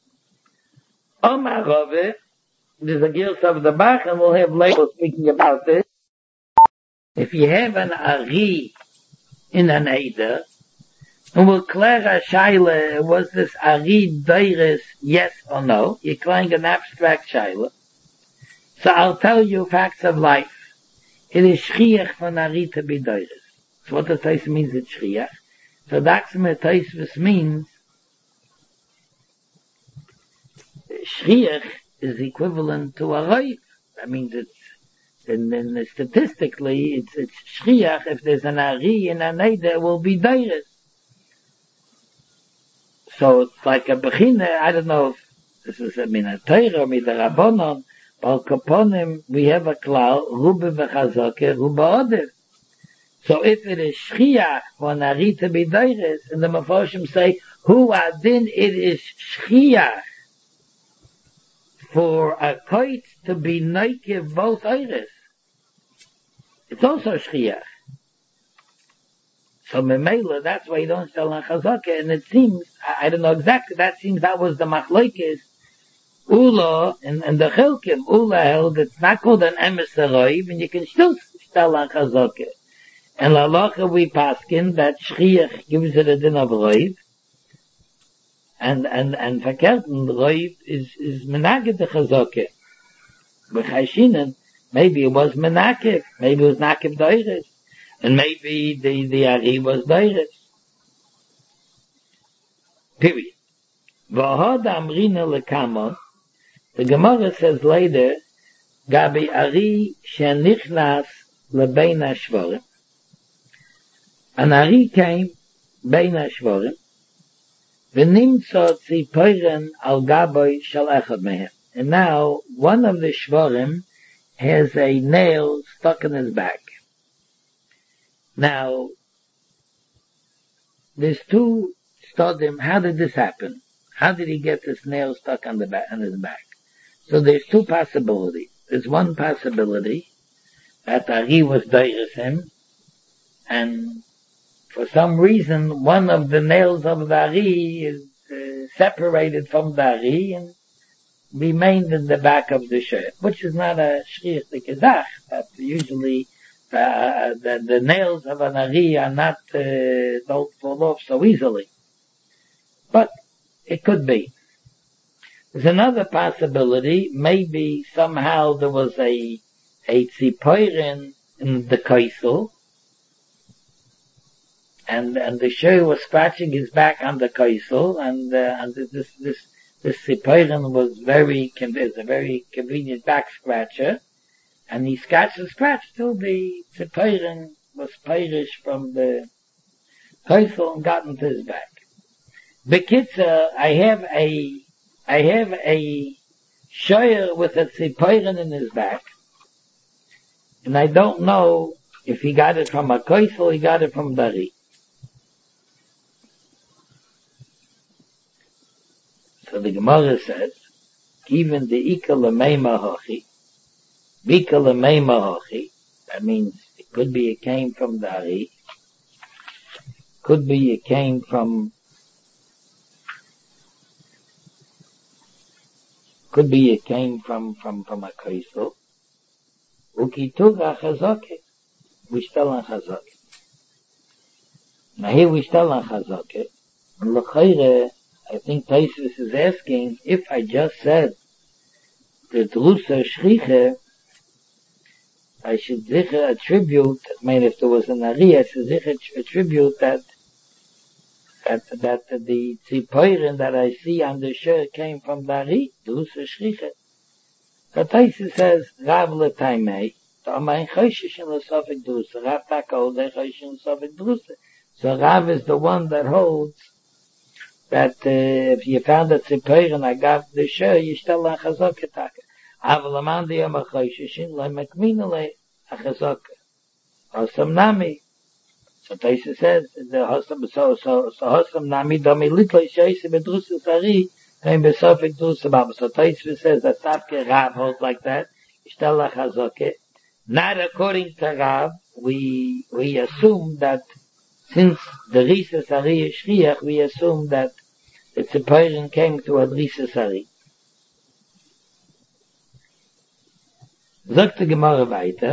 Omar Rove, there's a girs of the Bach, and we'll have later speaking about this. If you have an Ari in an Eider, and we'll clear a Shaila, was this Ari Deiris, yes or no? You're clearing an abstract Shaila. So I'll tell you facts of life. It is Shriach for Ari to be Deiris. So what the Tais means it's Shriach. So Daxme Taisvis means Shriach is equivalent to a Roiv. That means it's, and statistically, it's Shriach. If there's an Ari in an Eider, it will be Deiris. So it's like a Bechina, I don't know if this is a Minateira or Midarabonon, but Kaponim, we have a Klau, Rube v'Chazoke, Rube Oder. So if it is Shriach for an Ari to be Deiris, and the Mefoshim say, Hu Adin, it is Shriach for a Koit to be Neikiv both Eiris. It's also Shriach. So Memela, that's why you don't sell on Chazaka, and it seems, I don't know exactly, that was the Machlokes, Ula, and the Chilkim, Ula held, it's not called an Emesaroiv, and you can still sell on Chazaka. And Lalacha we paskin, that Shriach gives it a din of Roiv, and verkehrten, Roiv is Menaged the Chazaka. B'chayshinen, maybe it was Menakif, maybe it was Nakif Deiris, and maybe the Ari was Deiris. Period. V'ahad amrina lekamon, the Gemara says later, Gabi Ari shenichnas lebein hashvorim. An Ari came bein hashvorim, v'nimtzo tzipoiren al gaboy shel echad mehem. And now, one of the shvorim has a nail stuck in his back. Now, there's two studim. How did this happen? How did he get this nail stuck on his back? So there's two possibilities. There's one possibility that Ari was deiris him, and for some reason, one of the nails of the Ari is separated from the Ari and remained in the back of the shirt, which is not a shriach the kedach. That usually the nails of an Ari are not don't fall off so easily, but it could be. There's another possibility. Maybe somehow there was a tzipoirin in the kaisel, and the shir was scratching his back on the kaisel, and this tzipoirin was a very convenient back scratcher, and he scratched till the tzipoirin was perished from the kaisel and got into his back. Bekitzer, I have a shayr with a tzipoirin in his back, and I don't know if he got it from a kaisel or he got it from Dari. So the Gemara says, even the Ika L'meima Hochi, Bika L'meima Hochi, that means it could be it came from Dari, could be it came from a kaisel. Ukituga chazake. We still on chazake. Now here we still on chazake. And l'chayre, I think Taisus is asking, if I just said the drusa shriche, I should sicher attribute, I mean if there was an Ari, I should sicher attribute that the tzipoirin that I see on the shirt came from the Ari, drusa shriche. But Taisus says, Rav l'taimei, Ta'amayin choshish in l'sofik drusa, Rav taka holde choshish in l'sofik drusa. So Rav is the one that holds that if you found a tzipor and I got the share, you still a chazaka taka. Aval amandi yom ha-chosheshin, le mekmina le a chazaka. Hosam nami. So Taisa says, the hosam, so hosam nami, domi little sheise bedrusa sari, and besofik drusa baba. So Taisa says that Savke Rav holds like that, still a chazaka. Not according to Rav, we assume that since the Risa Sari is Shriach, we assume that the Tziporin came to a Risa Sari. Sagt die Gemara weiter.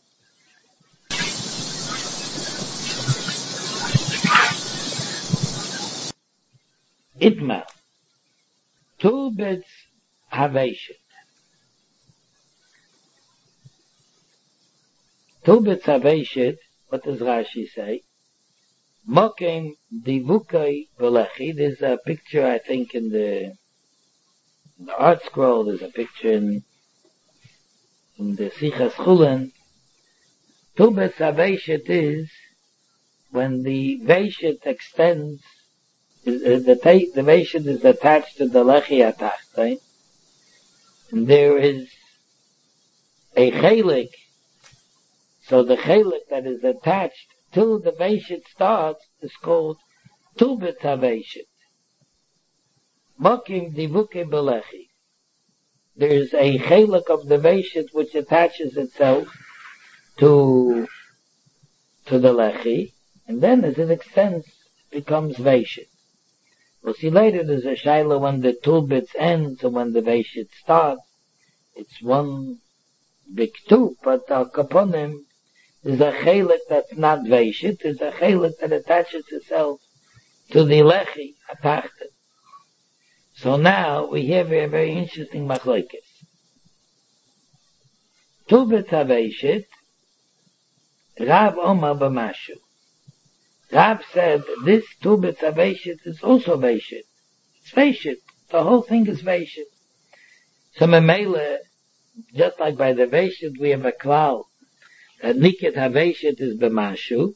Itmar. Turbets Haveshet. Turbets Haveshet, what does Rashi say? Mokim divukai v'lechi. There's a picture, I think, in the art scroll. There's a picture in the Sichas Chulin. Tubet Saveshet is when the Veshet extends. The Veshet is attached to the lechi atachtain, and there is a chelik. So the chelik that is attached till the Veshet starts is called Tubet HaVeshet. Mokim divuke belechi. There is a chelik of the Veshet which attaches itself to the lechi, and then as it extends, it becomes Veshet. We'll see later there's a shaila when the Tubet ends and when the Veshet starts. It's one big tube, but al kaponim, there's a chelik that's not Veshet, there's a chelik that attaches itself to the lechi, atachtet. So now we have a very interesting machlokes. Tubet HaVeshet, Rav Omar b'mashu. Rav said this Tubet HaVeshet is also Veshet. It's Veshet. The whole thing is Veshet. So Memele, just like by the Veshet we have a klal, that Niket HaVeshet is b'mashu.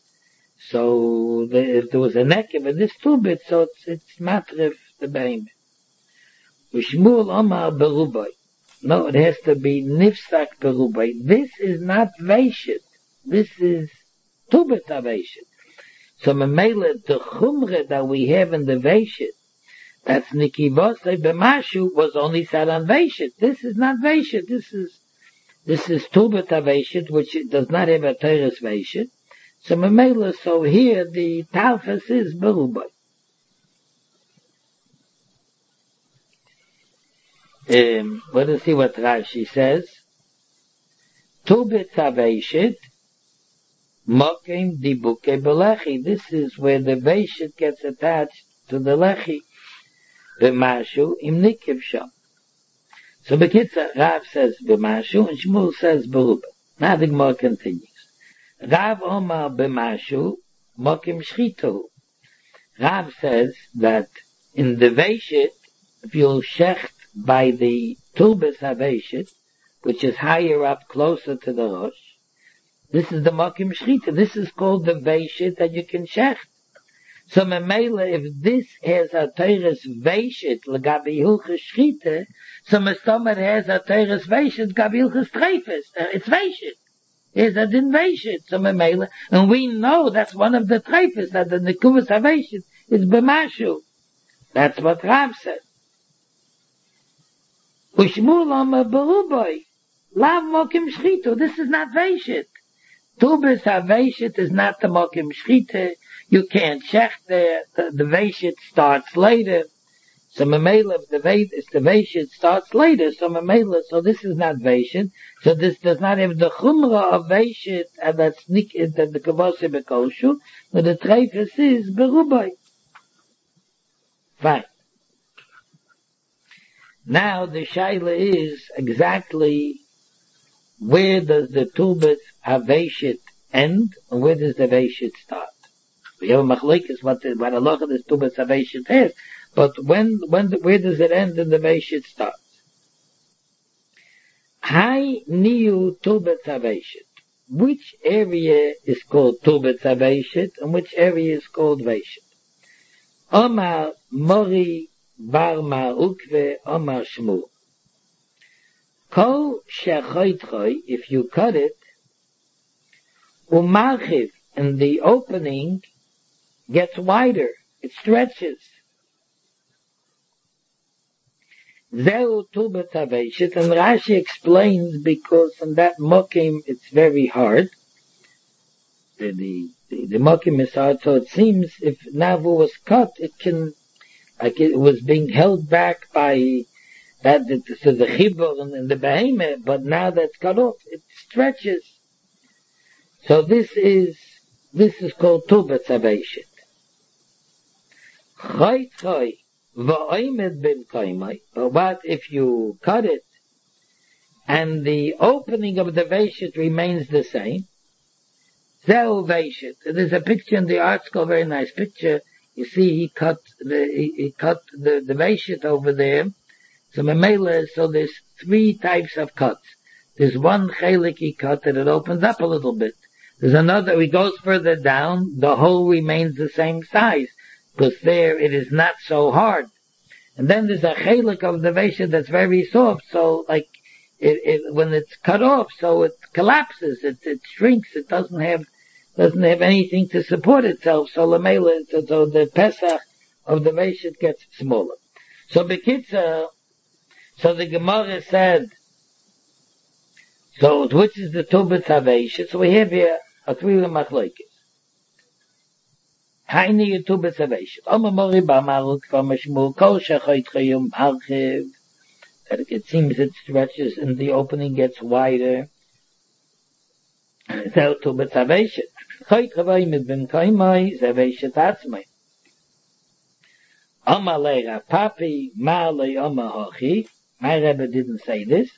So if there was a nekev in this Tubet, so it's matrif the behemoth. Ushmul Omar berubai. No, it has to be nifsak berubai. This is not Veshet. This is Tubet HaVeshet. So Memele, the chumre that we have in the Veshet, that's Nikivosei b'mashu, was only said on Veshet. This is not Veshet. This is Tubet HaVeshet, which does not have a Teres Veshet. So Memele, so here the Talfas is berubai. Let us see what Rashi says. Tubet HaVeshet, Mokim dibuke belechi. This is where the Veshet gets attached to the lechi. B'mashu im nikiv sham. So Bekitza, Rav says b'mashu and Shmuel says beruba. Now the Gemara continues. Rav Omar b'mashu mokim shchitahu. Rav says that in the Veshet, if you'll shecht by the Tubet HaVeshet, which is higher up, closer to the Rosh, this is the Mokim Shchita. This is called the Veshet that you can shecht. So Memele, if this has a Teres Veshet, l'gabi Hilchas Shchita, so Mestomer has a Teres Veshet, l'gabi Hilchas Treifes. It's Veshet. It's a din Veshet. So Memele, and we know that's one of the Treifes, that the Nekumas HaVeshet is b'mashu. That's what Rav said. Ushmul Amar berubai, lav Mokim Shchita. This is not Veshet. Tubes HaVeshet is not the Mokim Shchita. You can't check there. The Veshet starts later. So Memele, if the Veshet starts later, so Memele, so this is not Veshet. So this does not have the Chumrah of Veshet, and that's the Kavose Bekoshu, but the Treifes is berubai. Fine. Now the shaila is exactly where does the Tubet HaVeshet end and where does the Veshet start? We have a machlokes what a lot of this Tubet HaVeshet has, but where does it end and the Veshet starts? Hai Niu Tubet HaVeshet. Which area is called Tubet HaVeshet and which area is called Veshet? Omar Mori Bar Mar Ukve Omar Shmu. Kol shechoitchoi, if you cut it, umarchiv, and the opening gets wider, it stretches. Zeu tubet haveshit, and Rashi explains because in that mokim it's very hard. The mokim is hard, so it seems if Navu was cut, it can, like it was being held back by that, so the chibur and the behemoth, but now that's cut off, it stretches. So this is called tubet haveshit. Choy choy. But what if you cut it and the opening of the Veshit remains the same? Zeu Veshit. There's a picture in the art school, very nice picture. You see he cut the Veshit over there. So there's three types of cuts. There's one chelik he cut that it opens up a little bit. There's another, he goes further down, the hole remains the same size. Because there it is not so hard. And then there's a chelik of the Vesha that's very soft, so like, when it's cut off, so it collapses, it shrinks, it doesn't have anything to support itself, so the Pesach of the Vesha gets smaller. So Bekitza, so the Gemara said, so which is the Tubet HaVesha? So we have here a three machlokes. Heine Tubet HaVesha. Oma Mori Bamaruk from Shmuel Kol Shechait Chayum Archiv. It seems it stretches and the opening gets wider. So Tubet HaVesha. Chayt Chavay mit Bim Kaimai Zavesha Tatzmai. Oma Leira Papi Ma'alei Oma Hochi. My Rebbe didn't say this.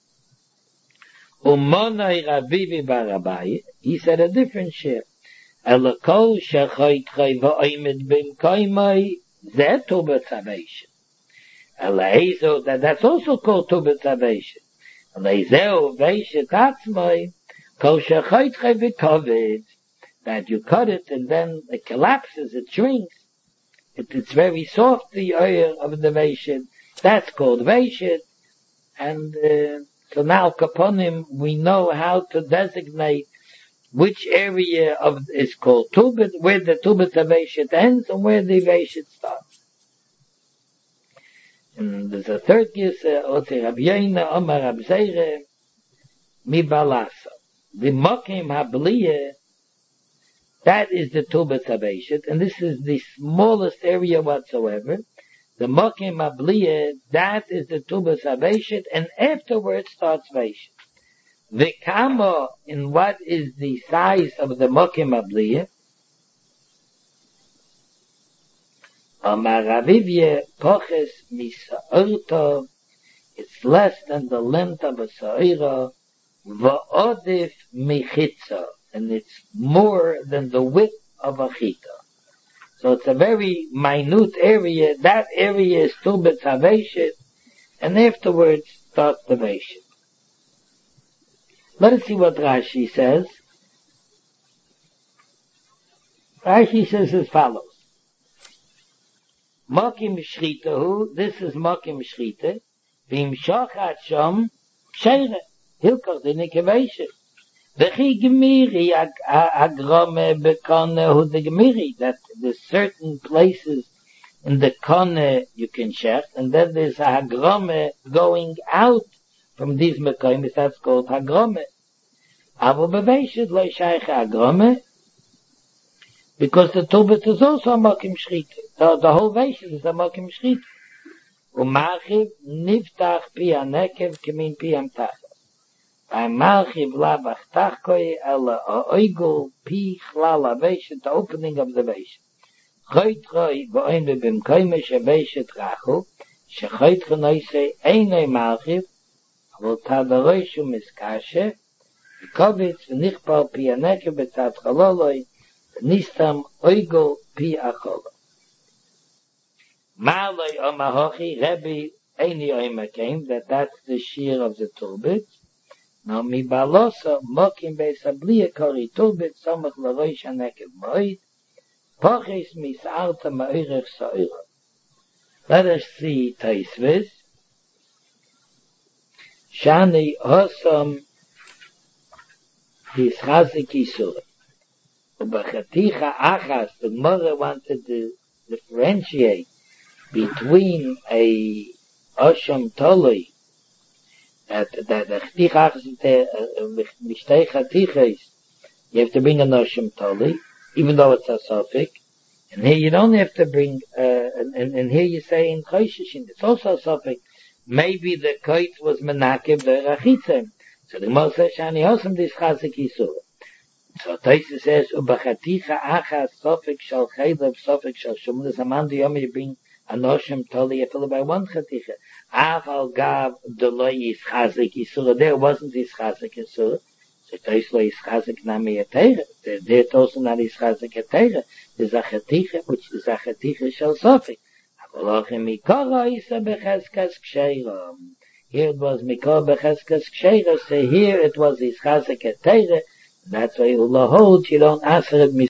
Umonai Ravivi Barabai. He said a different share. Elakol shechait chay va'oimed bim kaimai zeh tubet havesha. Elaizo, that's also called tubet havesha. Elaizeo vesha tatzmai kol shechait chay v'koved, that you cut it and then it collapses, it shrinks. It's very soft, the oil of the vesha. That's called vesha. And so now kaponim, we know how to designate which area is called Tubet, where the Tubet HaVeshet ends and where the Veshet starts. And there's a third case, Ote Rab Yoina, Omar Rab Zeire, Mi Balasa. The Mokim HaBliye, that is the Tubet HaVeshet, and this is the smallest area whatsoever. The Mokim HaBliye, that is the Tubet HaVeshet, and afterwards starts Veshet. The kamo, in what is the size of the mokim abliye? Amar Ravivye poches misa'orto, it's less than the length of a sa'ira, va'odif michitza, and it's more than the width of a chita. So it's a very minute area. That area is tubet haveshet, and afterwards starts the veshet. Let us see what Rashi says. Rashi says as follows. Mokim Shritahu, this is Mokim Shrita, Vim Shochat Shom, Sheire, Hilkach the Nikaveshet. Vechi Gemiri, Agrome Bekone, Hu the Gemiri, that there's certain places in the Kone you can check, and then there's a Agrome going out from these Mekoimis, that's called Hagrome. Avo Beveshet lo shaykh Hagrome, because the Tubet is also a Mokim Shchita. The whole Veshet is a Mokim Shchita. U'machiv niftach pi hanekev kemin pi amtach. V'machiv lavach tachkoi ela oigul pi chlal HaVeshet, the opening of the Veshet. Choyt choi v'oinu b'mkoimesh HaVeshet rachu, shechoyt chonoise einoi machiv, אבל תדרוי שום מסקשה, וקובץ ונכפר פי הנקב בצד חלולוי, ונסתם אויגו פי החולו. מעלוי אומהוכי, רבי איני אומקים, that's the shear of the turbot, now מבלוסו מוקים ביס הבלי הקורי turbot, סומך לראש הנקב מועד, Pochis misarta ma'irech sa'ira. Let us see Taisvis. Shani Hosam his Chazik Yisur. Ubachaticha Achas, the mother wanted to differentiate between a Osham Toloi, that the Chaticha Achas, Mishtei Chatichas, you have to bring an Osham Toloi, even though it's a suffix. And here you don't have to bring, and here you say in Choshishin, it's also a suffix. Maybe the koit was menakib the rachitzem. So the Gemara says, Shani Hosam this Chazik Yisur. So Taisa says, Ubachaticha achas sofik shal chaylev sofik shal shuman. There's a man you bring a noshim toli afil by one chaticha. Aval gav deloi is Chazik Yisur. There wasn't this Chazik Yisur. So Taisa is Chazik nami atera. There also not is Chazik atera. There's a chaticha, which is a chaticha shal sofik. Here it was Mikor Becheskas Ksheira, so here it was his Chazik Etere. That's why Allah holds you don't answer it